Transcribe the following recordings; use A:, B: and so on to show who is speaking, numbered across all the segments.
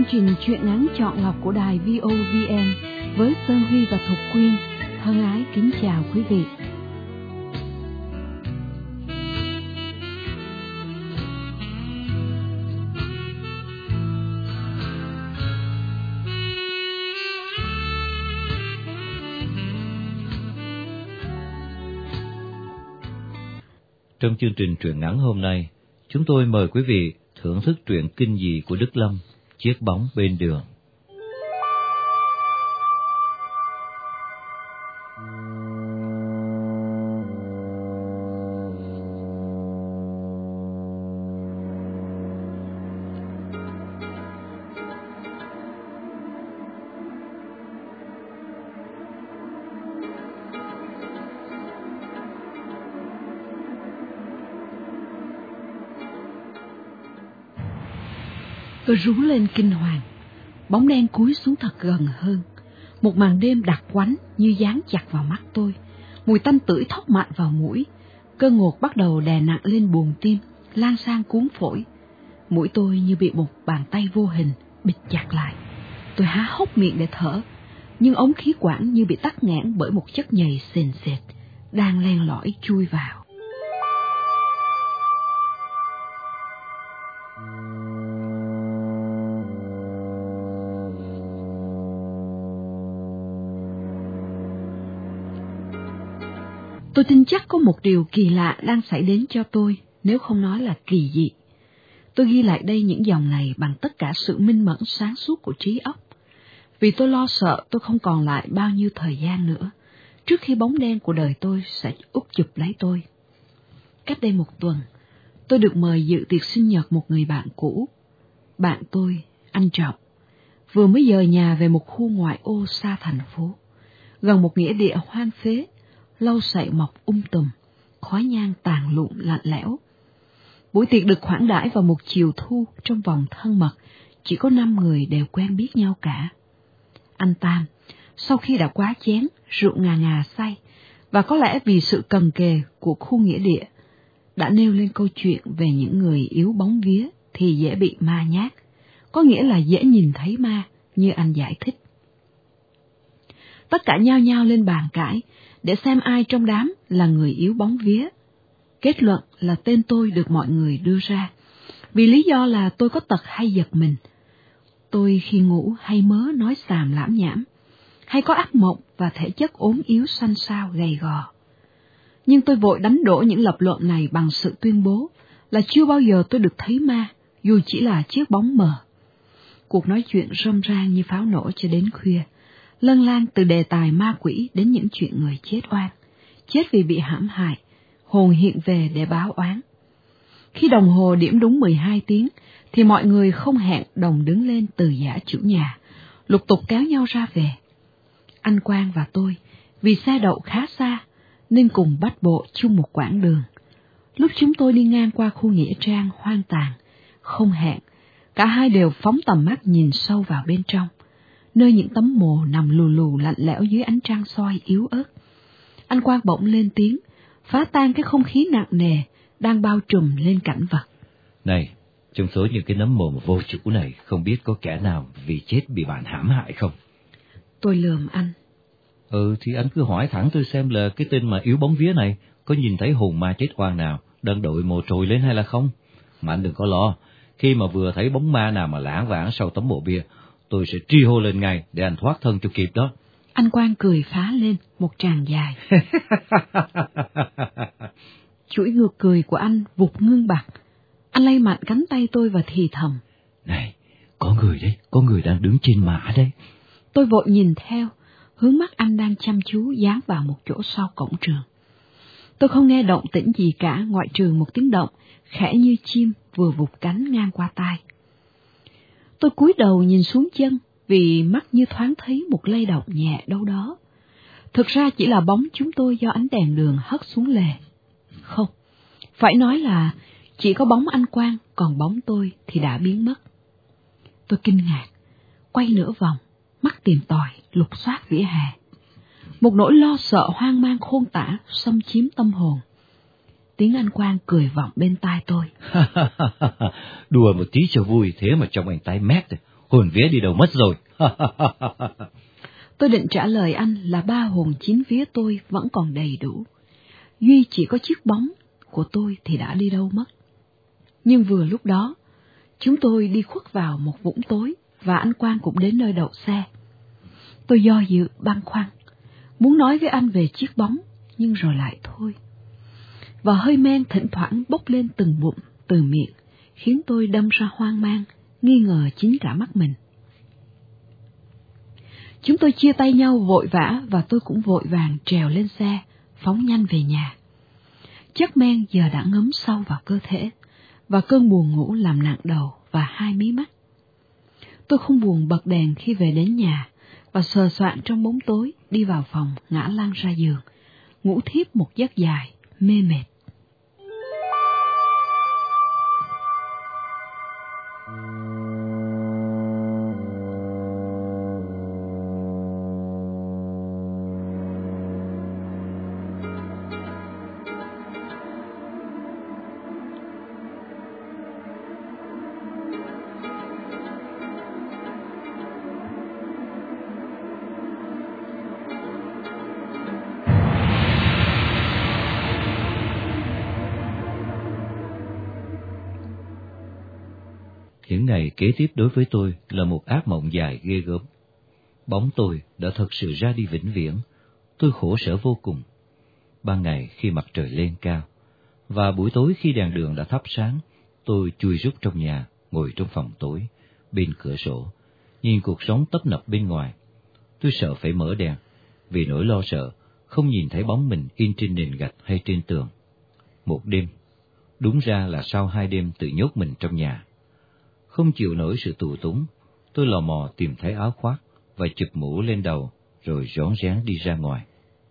A: trình truyện ngắn chọn lọc của đài VOVN với Sơn Huy và Thục Quyên thân ái kính chào quý vị.
B: Trong chương trình truyện ngắn hôm nay, chúng tôi mời quý vị thưởng thức truyện kinh dị của Đức Lâm, Chiếc bóng bên đường.
A: Tôi rú lên kinh hoàng, bóng đen cúi xuống thật gần hơn. Một màn đêm đặc quánh như dán chặt vào mắt tôi, mùi tanh tưởi thốc mạnh vào mũi. Cơn ngột bắt đầu đè nặng lên buồng tim, lan sang cuốn phổi. Mũi tôi như bị một bàn tay vô hình bịt chặt lại. Tôi há hốc miệng để thở, nhưng ống khí quản như bị tắc nghẽn bởi một chất nhầy sền sệt đang len lỏi chui vào. Tôi tin chắc có một điều kỳ lạ đang xảy đến cho tôi, nếu không nói là kỳ dị. Tôi ghi lại đây những dòng này bằng tất cả sự minh mẫn sáng suốt của trí óc, vì tôi lo sợ tôi không còn lại bao nhiêu thời gian nữa, trước khi bóng đen của đời tôi sẽ úp chụp lấy tôi. Cách đây một tuần, tôi được mời dự tiệc sinh nhật một người bạn cũ. Bạn tôi, anh Trọng, vừa mới dời nhà về một khu ngoại ô xa thành phố, gần một nghĩa địa hoang phế, lau sậy mọc tùm, khói nhang tàn lụn lạnh lẽo. Buổi tiệc được khoản đãi vào một chiều thu trong vòng thân mật, chỉ có 5 người đều quen biết nhau cả. Anh Tam, sau khi đã quá chén, rượu ngà ngà say, và có lẽ vì sự cần kề của khu nghĩa địa, đã nêu lên câu chuyện về những người yếu bóng vía thì dễ bị ma nhát, có nghĩa là dễ nhìn thấy ma, như anh giải thích. Tất cả nhao nhao lên bàn cãi, để xem ai trong đám là người yếu bóng vía. Kết luận là tên tôi được mọi người đưa ra, vì lý do là tôi có tật hay giật mình. Tôi khi ngủ hay mớ nói xàm lãm nhảm, hay có ác mộng và thể chất ốm yếu xanh xao gầy gò. Nhưng tôi vội đánh đổ những lập luận này bằng sự tuyên bố là chưa bao giờ tôi được thấy ma, dù chỉ là chiếc bóng mờ. Cuộc nói chuyện râm ran như pháo nổ cho đến khuya, lân lan từ đề tài ma quỷ đến những chuyện người chết oan, chết vì bị hãm hại, hồn hiện về để báo oán. Khi đồng hồ điểm đúng 12 tiếng, thì mọi người không hẹn đồng đứng lên từ giả chủ nhà, lục tục kéo nhau ra về. Anh Quang và tôi, vì xe đậu khá xa, nên cùng bắt bộ chung một quãng đường. Lúc chúng tôi đi ngang qua khu nghĩa trang hoang tàn, không hẹn, cả hai đều phóng tầm mắt nhìn sâu vào bên trong, nơi những tấm mồ nằm lù lù lạnh lẽo dưới ánh trăng soi yếu ớt. Anh Quang bỗng lên tiếng, phá tan cái không khí nặng nề đang bao trùm lên cảnh vật.
B: Này, trong số những cái nấm mồ vô chủ này, không biết có kẻ nào vì chết bị bạn hãm hại không?
A: Tôi lườm anh.
B: Thì anh cứ hỏi thẳng tôi xem là cái tên mà yếu bóng vía này có nhìn thấy hồn ma chết oan nào đang đội mồ trồi lên hay là không? Mà anh đừng có lo, khi mà vừa thấy bóng ma nào mà lãng vãng sau tấm mộ bia, tôi sẽ tri hô lên ngay để anh thoát thân cho kịp đó.
A: Anh Quang cười phá lên một tràng dài. Chuỗi ngược cười của anh vụt ngưng bặt. Anh lay mạnh cánh tay tôi và thì thầm.
B: Này, có người đấy, có người đang đứng trên mã đấy.
A: Tôi vội nhìn theo, hướng mắt anh đang chăm chú dán vào một chỗ sau cổng trường. Tôi không nghe động tĩnh gì cả ngoại trừ một tiếng động khẽ như chim vừa vụt cánh ngang qua tai. Tôi cúi đầu nhìn xuống chân, vì mắt như thoáng thấy một lay động nhẹ đâu đó. Thực ra chỉ là bóng chúng tôi do ánh đèn đường hất xuống lề. Không, phải nói là chỉ có bóng anh Quang, còn bóng tôi thì đã biến mất. Tôi kinh ngạc, quay nửa vòng, mắt tìm tòi, lục soát vỉa hè. Một nỗi lo sợ hoang mang khôn tả xâm chiếm tâm hồn. Tiếng anh Quang cười vọng bên tai tôi.
B: Đùa một tí cho vui, thế mà trong anh tái mét rồi. hồn vía đi đâu mất rồi?
A: Tôi định trả lời anh là 3 hồn 9 vía tôi vẫn còn đầy đủ. Duy chỉ có chiếc bóng của tôi thì đã đi đâu mất. Nhưng vừa lúc đó, chúng tôi đi khuất vào một vũng tối và anh Quang cũng đến nơi đậu xe. Tôi do dự băn khoăn, muốn nói với anh về chiếc bóng, nhưng rồi lại thôi. Và hơi men thỉnh thoảng bốc lên từng bụng, từ miệng, khiến tôi đâm ra hoang mang, nghi ngờ chính cả mắt mình. Chúng tôi chia tay nhau vội vã và tôi cũng vội vàng trèo lên xe, phóng nhanh về nhà. Chất men giờ đã ngấm sâu vào cơ thể, và cơn buồn ngủ làm nặng đầu và 2 mí mắt. Tôi không buồn bật đèn khi về đến nhà, và sờ soạng trong bóng tối đi vào phòng ngã lăn ra giường, ngủ thiếp một giấc dài, mê mệt.
B: Những ngày kế tiếp đối với tôi là một ác mộng dài ghê gớm. Bóng tôi đã thật sự ra đi vĩnh viễn, tôi khổ sở vô cùng. Ban ngày khi mặt trời lên cao, và buổi tối khi đèn đường đã thắp sáng, tôi chui rúc trong nhà, ngồi trong phòng tối, bên cửa sổ, nhìn cuộc sống tấp nập bên ngoài. Tôi sợ phải mở đèn, vì nỗi lo sợ không nhìn thấy bóng mình in trên nền gạch hay trên tường. Một đêm, đúng ra là sau 2 đêm tự nhốt mình trong nhà. Không chịu nổi sự tù túng, tôi lò mò tìm thấy áo khoác và chụp mũ lên đầu, rồi rón rén đi ra ngoài.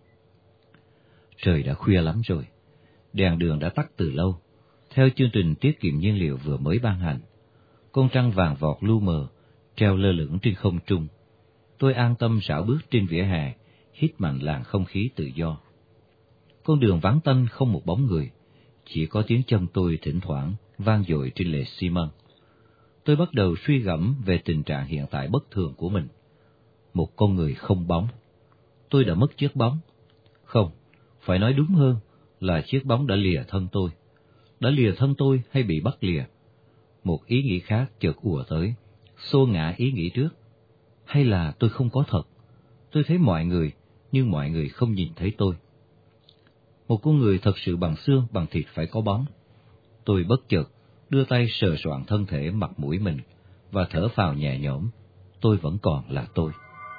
B: Trời đã khuya lắm rồi, đèn đường đã tắt từ lâu, theo chương trình tiết kiệm nhiên liệu vừa mới ban hành. Con trăng vàng vọt lu mờ, treo lơ lửng trên không trung. Tôi an tâm rảo bước trên vỉa hè, hít mạnh làn không khí tự do. Con đường vắng tanh không một bóng người, chỉ có tiếng chân tôi thỉnh thoảng vang dội trên lề xi măng. Tôi bắt đầu suy gẫm về tình trạng hiện tại bất thường của mình. Một con người không bóng. Tôi đã mất chiếc bóng. Không, phải nói đúng hơn là chiếc bóng đã lìa thân tôi. Đã lìa thân tôi hay bị bắt lìa? Một ý nghĩ khác chợt ùa tới, xô ngã ý nghĩ trước. Hay là tôi không có thật? Tôi thấy mọi người, nhưng mọi người không nhìn thấy tôi. Một con người thật sự bằng xương bằng thịt phải có bóng. Tôi bất chợt đưa tay sờ soạng thân thể mặt mũi mình và thở phào nhẹ nhõm. Tôi vẫn còn là tôi.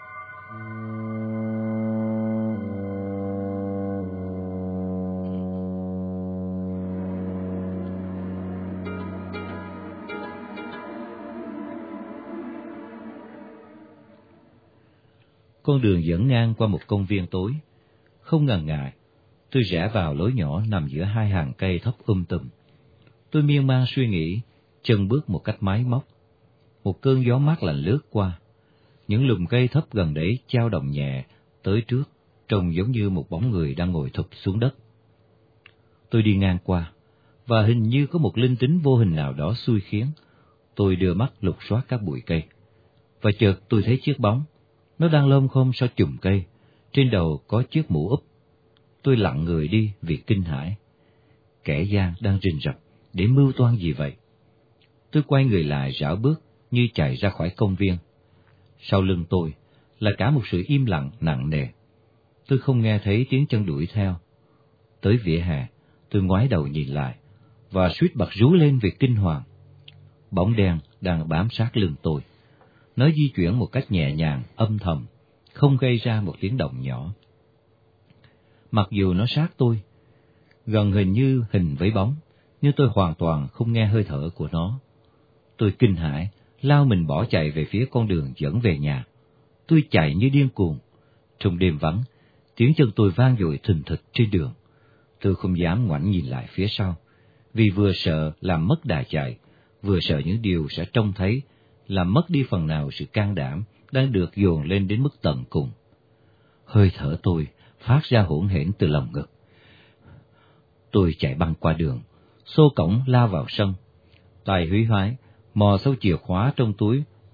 B: Con đường dẫn ngang qua một công viên tối. Không ngần ngại, tôi rẽ vào lối nhỏ nằm giữa 2 hàng cây thấp tùm. Tôi miên man suy nghĩ, chân bước một cách máy móc. Một cơn gió mát lạnh lướt qua. Những lùm cây thấp gần đấy chao động nhẹ tới trước, trông giống như một bóng người đang ngồi thụp xuống đất. Tôi đi ngang qua, và hình như có một linh tính vô hình nào đó xui khiến. Tôi đưa mắt lục soát các bụi cây, và chợt tôi thấy chiếc bóng. Nó đang lom khom sau chùm cây, trên đầu có chiếc mũ úp. Tôi lặng người đi vì kinh hãi. Kẻ gian đang rình rập để mưu toan gì vậy? Tôi quay người lại rảo bước như chạy ra khỏi công viên. Sau lưng tôi là cả một sự im lặng nặng nề. Tôi không nghe thấy tiếng chân đuổi theo. Tới vỉa hè, tôi ngoái đầu nhìn lại, và suýt bật rú lên vì kinh hoàng. Bóng đen đang bám sát lưng tôi. Nó di chuyển một cách nhẹ nhàng, âm thầm, không gây ra một tiếng động nhỏ. Mặc dù nó sát tôi, gần hình như hình với bóng, nhưng tôi hoàn toàn không nghe hơi thở của nó. Tôi kinh hãi, lao mình bỏ chạy về phía con đường dẫn về nhà. Tôi chạy như điên cuồng. Trong đêm vắng, tiếng chân tôi vang dội thình thịch trên đường. Tôi không dám ngoảnh nhìn lại phía sau, vì vừa sợ làm mất đà chạy, vừa sợ những điều sẽ trông thấy, làm mất đi phần nào sự can đảm đang được dồn lên đến mức tận cùng. Hơi thở tôi phát ra hỗn hển từ lòng ngực. Tôi chạy băng qua đường, xô cổng lao vào sân. Tay húy hoái, mò sâu chìa khóa trong túi,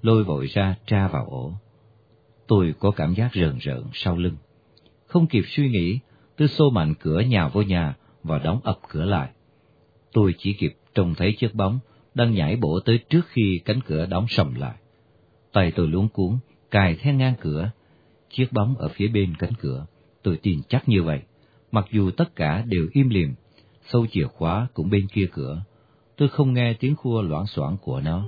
B: lôi vội ra tra vào ổ. Tôi có cảm giác rờn rợn sau lưng. Không kịp suy nghĩ, tôi xô mạnh cửa nhào vô nhà và đóng ập cửa lại. Tôi chỉ kịp trông thấy chiếc bóng đang nhảy bổ tới trước khi cánh cửa đóng sầm lại. Tay tôi luống cuống, cài then ngang cửa. Chiếc bóng ở phía bên cánh cửa, tôi tin chắc như vậy. Mặc dù tất cả đều im lìm, sâu chìa khóa cũng bên kia cửa. Tôi không nghe tiếng khua loảng xoảng của nó.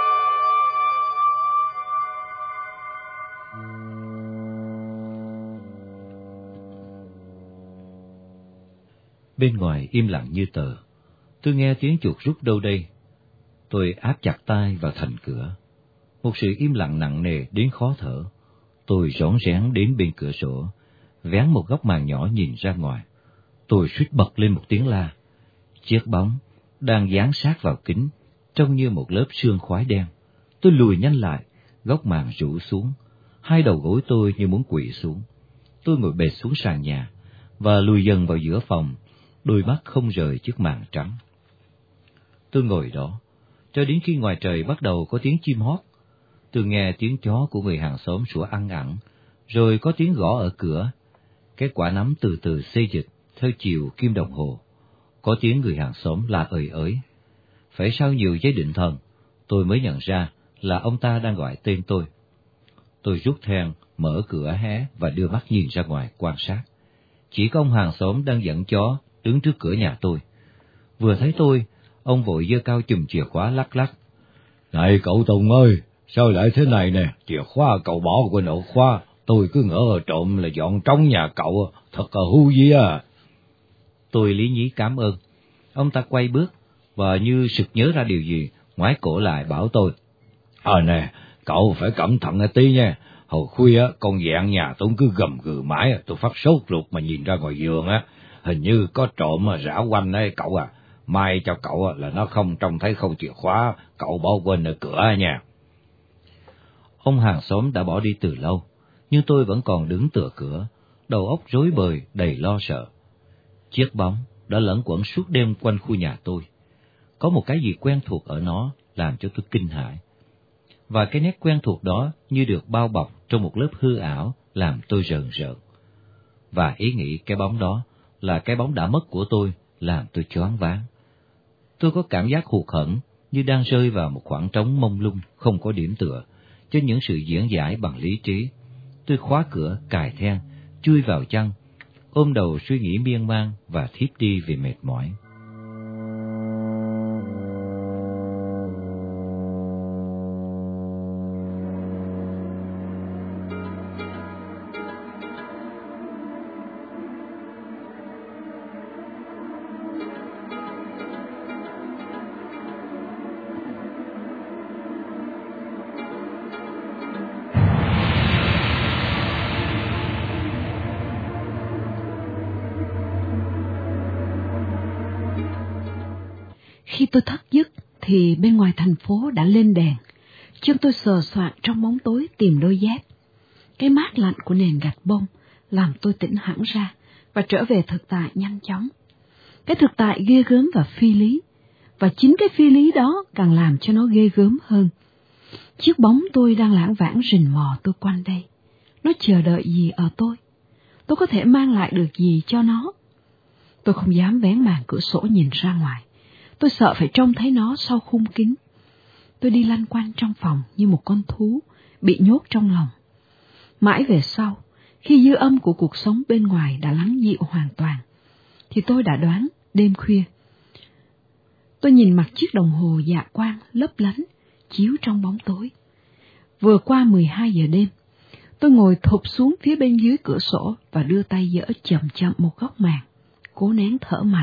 B: Bên ngoài im lặng như tờ. Tôi nghe tiếng chuột rút đâu đây. Tôi áp chặt tai vào thành cửa. Một sự im lặng nặng nề đến khó thở. Tôi rón rén đến bên cửa sổ, vén một góc màn nhỏ nhìn ra ngoài. Tôi suýt bật lên một tiếng la. Chiếc bóng đang dán sát vào kính, trông như một lớp sương khói đen. Tôi lùi nhanh lại, góc màn rũ xuống, hai đầu gối tôi như muốn quỵ xuống. Tôi ngồi bệt xuống sàn nhà và lùi dần vào giữa phòng, đôi mắt không rời chiếc màn trắng. Tôi ngồi đó cho đến khi ngoài trời bắt đầu có tiếng chim hót. Tôi nghe tiếng chó của người hàng xóm sủa ăn ẳng, rồi có tiếng gõ ở cửa. Cái quả nắm từ từ xê dịch theo chiều kim đồng hồ. Có tiếng người hàng xóm la ơi ới. Phải sau nhiều giây định thần, tôi mới nhận ra là ông ta đang gọi tên tôi. Tôi rút then, mở cửa hé và đưa mắt nhìn ra ngoài quan sát. Chỉ có ông hàng xóm đang dẫn chó đứng trước cửa nhà tôi. Vừa thấy tôi, ông vội giơ cao chùm chìa khóa lắc lắc.
C: Này cậu Tùng ơi, sao lại thế này nè, chìa khóa cậu bỏ quên ổ khóa, tôi cứ ngỡ trộm là dọn trống nhà cậu, thật là hư gì à.
B: Tôi lý nhí cảm ơn. Ông ta quay bước và như sực nhớ ra điều gì, ngoái cổ lại bảo tôi.
C: Nè, cậu phải cẩn thận tí nha, hồi khuya con dạn nhà tôi cứ gầm gừ mãi, tôi phát sốt ruột mà nhìn ra ngoài giường hình như có trộm rảo quanh đấy cậu à. May cho cậu là nó không trông thấy khâu chìa khóa cậu bỏ quên ở cửa nha.
B: Ông hàng xóm đã bỏ đi từ lâu, nhưng tôi vẫn còn đứng tựa cửa, đầu óc rối bời đầy lo sợ. Chiếc bóng đã lẩn quẩn suốt đêm quanh khu nhà tôi. Có một cái gì quen thuộc ở nó làm cho tôi kinh hãi. Và cái nét quen thuộc đó như được bao bọc trong một lớp hư ảo làm tôi rờn rợn. Và ý nghĩ cái bóng đó là cái bóng đã mất của tôi làm tôi choáng váng. Tôi có cảm giác hụt hẫng như đang rơi vào một khoảng trống mông lung không có điểm tựa cho những sự diễn giải bằng lý trí. Tôi khóa cửa, cài then, chui vào chăn, ôm đầu suy nghĩ miên man và thiếp đi vì mệt mỏi.
A: Khi tôi thức giấc thì bên ngoài thành phố đã lên đèn. Chân tôi sờ soạng trong bóng tối tìm đôi dép. Cái mát lạnh của nền gạch bông làm tôi tỉnh hẳn ra và trở về thực tại nhanh chóng. Cái thực tại ghê gớm và phi lý, và chính cái phi lý đó càng làm cho nó ghê gớm hơn. Chiếc bóng tôi đang lãng vãng rình mò tôi quanh đây. Nó chờ đợi gì ở tôi? Tôi có thể mang lại được gì cho nó? Tôi không dám vén màn cửa sổ nhìn ra ngoài. Tôi sợ phải trông thấy nó sau khung kính. Tôi đi lanh quanh trong phòng như một con thú bị nhốt trong lòng. Mãi về sau, khi dư âm của cuộc sống bên ngoài đã lắng dịu hoàn toàn, thì tôi đã đoán đêm khuya. Tôi nhìn mặt chiếc đồng hồ dạ quang lấp lánh chiếu trong bóng tối. Vừa qua 12 giờ đêm, tôi ngồi thụp xuống phía bên dưới cửa sổ và đưa tay giở chậm chậm một góc màn, cố nén thở mạnh.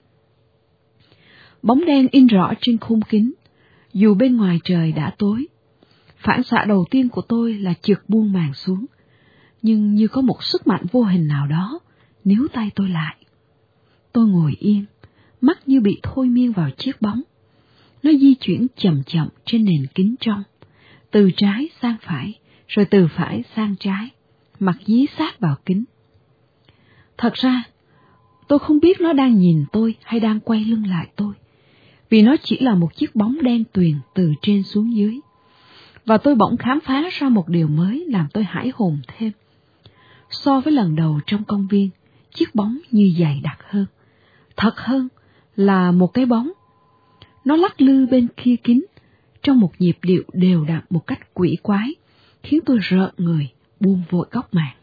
A: Bóng đen in rõ trên khung kính, dù bên ngoài trời đã tối. Phản xạ đầu tiên của tôi là trượt buông màn xuống, nhưng như có một sức mạnh vô hình nào đó níu tay tôi lại. Tôi ngồi yên, mắt như bị thôi miên vào chiếc bóng. Nó di chuyển chậm chậm trên nền kính trong, từ trái sang phải, rồi từ phải sang trái, mặt dí sát vào kính. Thật ra, tôi không biết nó đang nhìn tôi hay đang quay lưng lại tôi, vì nó chỉ là một chiếc bóng đen tuyền từ trên xuống dưới. Và tôi bỗng khám phá ra một điều mới làm tôi hãi hồn thêm. So với lần đầu trong công viên, chiếc bóng như dày đặc hơn. Thật hơn là một cái bóng. Nó lắc lư bên kia kính, trong một nhịp điệu đều đặn một cách quỷ quái, khiến tôi rợn người, buông vội góc màn.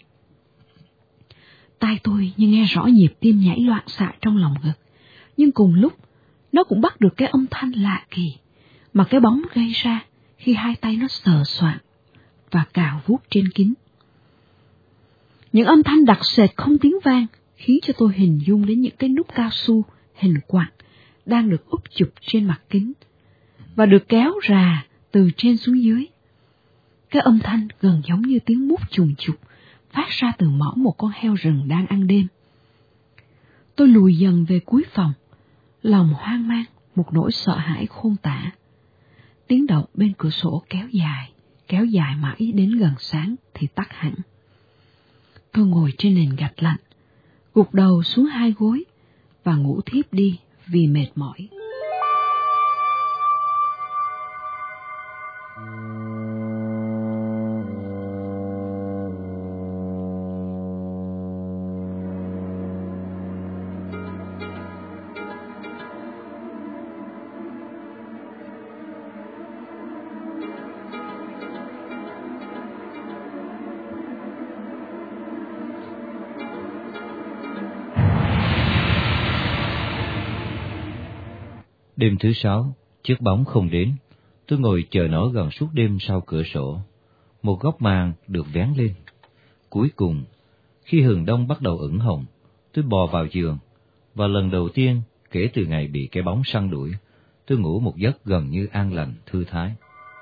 A: Tai tôi như nghe rõ nhịp tim nhảy loạn xạ trong lòng ngực, nhưng cùng lúc, nó cũng bắt được cái âm thanh lạ kỳ mà cái bóng gây ra khi hai tay nó sờ soạng và cào vuốt trên kính. Những âm thanh đặc sệt không tiếng vang khiến cho tôi hình dung đến những cái nút cao su hình quạt đang được úp chụp trên mặt kính và được kéo rà từ trên xuống dưới. Cái âm thanh gần giống như tiếng mút chùng chục phát ra từ mõm một con heo rừng đang ăn đêm. Tôi lùi dần về cuối phòng, lòng hoang mang, một nỗi sợ hãi khôn tả. Tiếng động bên cửa sổ kéo dài mãi đến gần sáng thì tắt hẳn. Tôi ngồi trên nền gạch lạnh, gục đầu xuống hai gối và ngủ thiếp đi vì mệt mỏi.
B: Đêm thứ 6, chiếc bóng không đến. Tôi ngồi chờ nó gần suốt đêm sau cửa sổ. Một góc màn được vén lên. Cuối cùng, khi hừng đông bắt đầu ửng hồng, tôi bò vào giường, và lần đầu tiên kể từ ngày bị cái bóng săn đuổi, tôi ngủ một giấc gần như an lành, thư thái.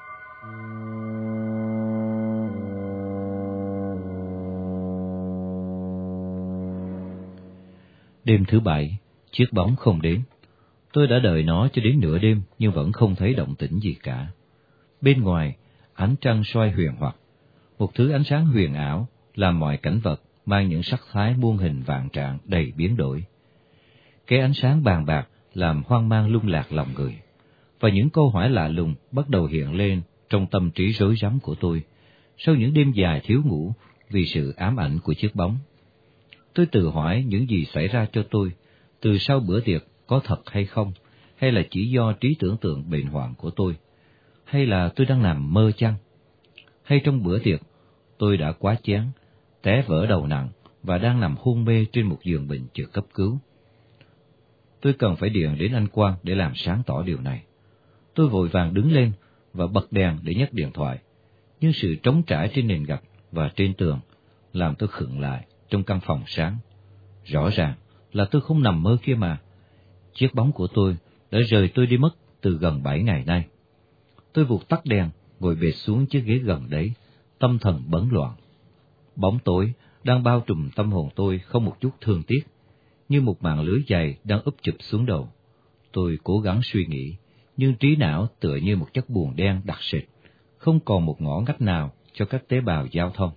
B: Đêm thứ 7, chiếc bóng không đến. Tôi đã đợi nó cho đến nửa đêm nhưng vẫn không thấy động tĩnh gì cả. Bên ngoài, ánh trăng soi huyền hoặc, một thứ ánh sáng huyền ảo làm mọi cảnh vật mang những sắc thái muôn hình vạn trạng đầy biến đổi. Cái ánh sáng bàn bạc làm hoang mang lung lạc lòng người, và những câu hỏi lạ lùng bắt đầu hiện lên trong tâm trí rối rắm của tôi sau những đêm dài thiếu ngủ vì sự ám ảnh của chiếc bóng. Tôi tự hỏi những gì xảy ra cho tôi từ sau bữa tiệc có thật hay không, hay là chỉ do trí tưởng tượng bệnh hoạn của tôi, hay là tôi đang nằm mơ chăng? Hay trong bữa tiệc, tôi đã quá chén, té vỡ đầu nặng và đang nằm hôn mê trên một giường bệnh chờ cấp cứu. Tôi cần phải điện đến anh Quang để làm sáng tỏ điều này. Tôi vội vàng đứng lên và bật đèn để nhấc điện thoại, nhưng sự trống trải trên nền gạch và trên tường làm tôi khựng lại trong căn phòng sáng. Rõ ràng là tôi không nằm mơ kia mà. Chiếc bóng của tôi đã rời tôi đi mất từ gần 7 ngày nay. Tôi vụt tắt đèn, ngồi bệt xuống chiếc ghế gần đấy, tâm thần bấn loạn. Bóng tối đang bao trùm tâm hồn tôi không một chút thương tiếc, như một màn lưới dày đang úp chụp xuống đầu. Tôi cố gắng suy nghĩ, nhưng trí não tựa như một chất buồn đen đặc sệt, không còn một ngõ ngách nào cho các tế bào giao thông.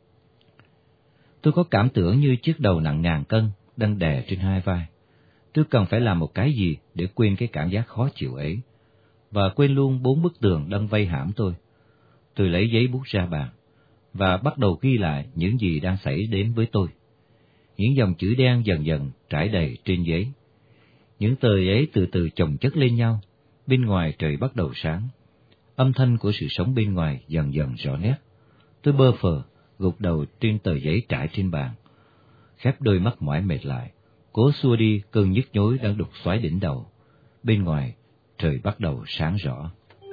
B: Tôi có cảm tưởng như chiếc đầu nặng ngàn cân đang đè trên hai vai. Tôi cần phải làm một cái gì để quên cái cảm giác khó chịu ấy, và quên luôn 4 bức tường đang vây hãm tôi. Tôi lấy giấy bút ra bàn, và bắt đầu ghi lại những gì đang xảy đến với tôi. Những dòng chữ đen dần dần trải đầy trên giấy. Những tờ giấy từ từ chồng chất lên nhau, bên ngoài trời bắt đầu sáng. Âm thanh của sự sống bên ngoài dần dần rõ nét. Tôi bơ phờ, gục đầu trên tờ giấy trải trên bàn, khép đôi mắt mỏi mệt lại, cố xua đi cơn nhức nhối đang đục xoáy đỉnh đầu. Bên ngoài, trời bắt đầu sáng rõ.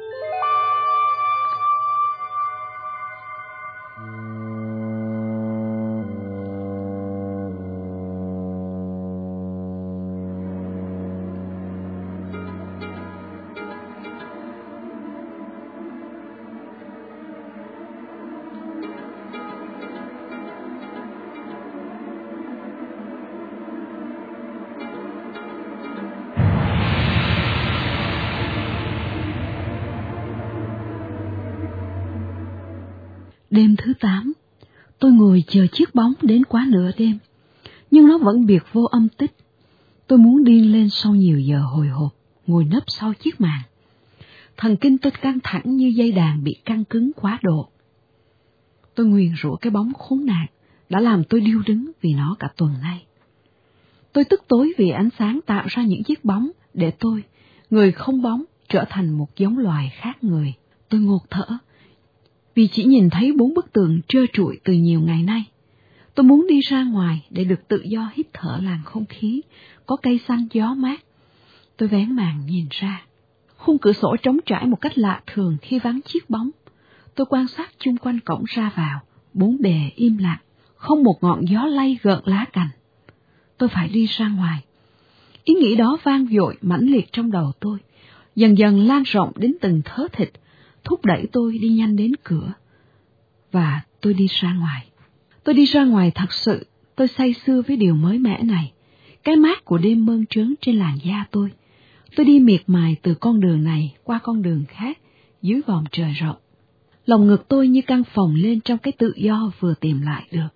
A: Đêm thứ 8, tôi ngồi chờ chiếc bóng đến quá nửa đêm, nhưng nó vẫn biệt vô âm tích. Tôi muốn điên lên sau nhiều giờ hồi hộp, ngồi nấp sau chiếc màn. Thần kinh tôi căng thẳng như dây đàn bị căng cứng quá độ. Tôi nguyền rủa cái bóng khốn nạn đã làm tôi điêu đứng vì nó cả tuần nay. Tôi tức tối vì ánh sáng tạo ra những chiếc bóng để tôi, người không bóng, trở thành một giống loài khác người. Tôi ngột thở vì chỉ nhìn thấy 4 bức tường trơ trụi từ nhiều ngày nay. Tôi muốn đi ra ngoài để được tự do hít thở làn không khí, có cây xanh gió mát. Tôi vén màn nhìn ra. Khung cửa sổ trống trải một cách lạ thường khi vắng chiếc bóng. Tôi quan sát chung quanh cổng ra vào, 4 bề im lặng, không một ngọn gió lay gợn lá cành. Tôi phải đi ra ngoài. Ý nghĩ đó vang dội mãnh liệt trong đầu tôi, dần dần lan rộng đến từng thớ thịt, thúc đẩy tôi đi nhanh đến cửa. Và tôi đi ra ngoài. Tôi đi ra ngoài thật sự, tôi say sưa với điều mới mẻ này. Cái mát của đêm mơn trớn trên làn da tôi. Tôi đi miệt mài từ con đường này qua con đường khác, dưới vòm trời rộng. Lòng ngực tôi như căng phồng lên trong cái tự do vừa tìm lại được.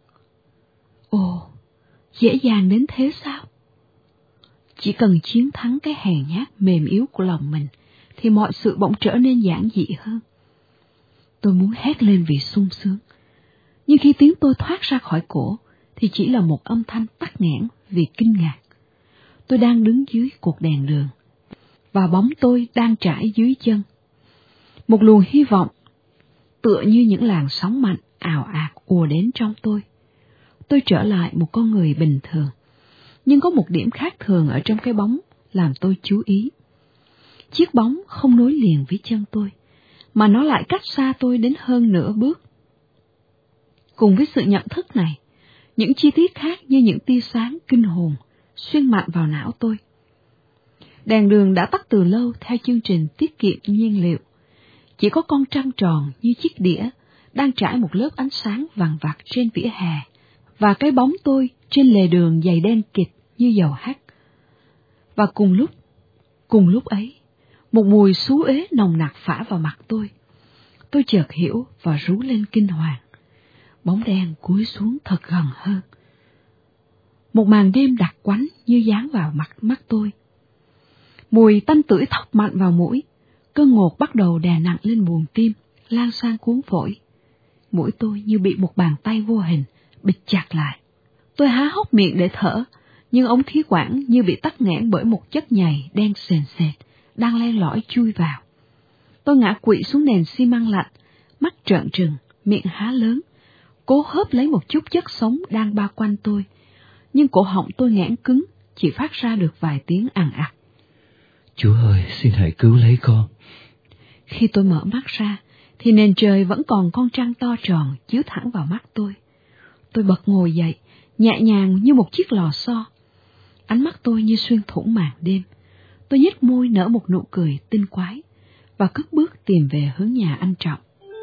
A: Ồ, dễ dàng đến thế sao? Chỉ cần chiến thắng cái hèn nhát mềm yếu của lòng mình, thì mọi sự bỗng trở nên giản dị hơn. Tôi muốn hét lên vì sung sướng. Nhưng khi tiếng tôi thoát ra khỏi cổ, thì chỉ là một âm thanh tắc nghẽn vì kinh ngạc. Tôi đang đứng dưới cột đèn đường, và bóng tôi đang trải dưới chân. Một luồng hy vọng, tựa như những làn sóng mạnh ào ạt ùa đến trong tôi. Tôi trở lại một con người bình thường, nhưng có một điểm khác thường ở trong cái bóng làm tôi chú ý. Chiếc bóng không nối liền với chân tôi, mà nó lại cách xa tôi đến hơn nửa bước. Cùng với sự nhận thức này, những chi tiết khác như những tia sáng kinh hồn xuyên mạnh vào não tôi. Đèn đường đã tắt từ lâu theo chương trình tiết kiệm nhiên liệu. Chỉ có con trăng tròn như chiếc đĩa đang trải một lớp ánh sáng vàng vặt trên vỉa hè, và cái bóng tôi trên lề đường dày đen kịt như dầu hắt. Và cùng lúc ấy, một mùi xú uế nồng nặc phả vào mặt tôi. Tôi chợt hiểu và rú lên kinh hoàng. Bóng đen cúi xuống thật gần hơn. Một màn đêm đặc quánh như dán vào mắt tôi. Mùi tanh tưởi thốc mạnh vào mũi. Cơn ngột bắt đầu đè nặng lên buồng tim, lan sang cuốn phổi. Mũi tôi như bị một bàn tay vô hình bịt chặt lại. Tôi há hốc miệng để thở, nhưng ống khí quản như bị tắc nghẽn bởi một chất nhầy đen sền sệt đang len lỏi chui vào. Tôi ngã quỵ xuống nền xi măng lạnh, mắt trợn trừng, miệng há lớn, cố hớp lấy một chút chất sống đang bao quanh tôi, nhưng cổ họng tôi nghẽn cứng, chỉ phát ra được vài tiếng ằn ặc.
B: Chúa ơi, xin hãy cứu lấy con.
A: Khi tôi mở mắt ra, thì nền trời vẫn còn con trăng to tròn chiếu thẳng vào mắt tôi. Tôi bật ngồi dậy, nhẹ nhàng như một chiếc lò xo. Ánh mắt tôi như xuyên thủng màn đêm. Tôi nhếch môi nở một nụ cười tinh quái, và cất bước tìm về hướng nhà anh Trọng.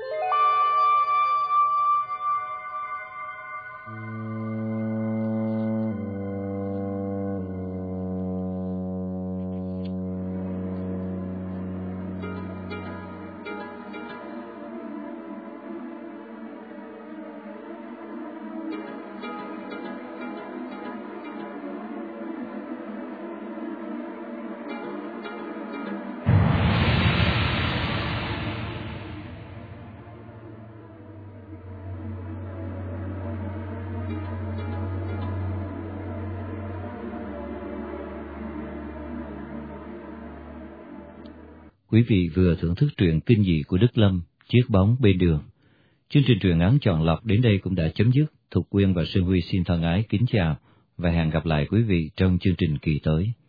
B: Quý vị vừa thưởng thức truyện kinh dị của Đức Lâm, Chiếc bóng bên đường. Chương trình truyện ngắn chọn lọc đến đây cũng đã chấm dứt. Thục Quyên và Sơn Huy xin thân ái kính chào và hẹn gặp lại quý vị trong chương trình kỳ tới.